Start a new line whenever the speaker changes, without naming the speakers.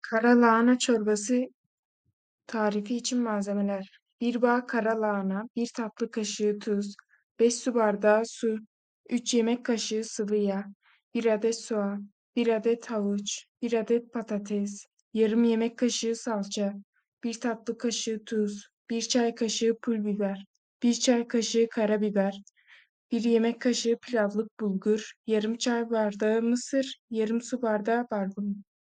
Kara lahana çorbası tarifi için malzemeler: bir bağ kara lahana, 1 tatlı kaşığı tuz, 5 su bardağı su, 3 yemek kaşığı sıvı yağ, 1 adet soğan, 1 adet havuç, 1 adet patates, yarım yemek kaşığı salça, 1 tatlı kaşığı tuz, 1 çay kaşığı pul biber, 1 çay kaşığı karabiber, 1 yemek kaşığı pilavlık bulgur, yarım çay bardağı mısır, yarım su bardağı barbunya.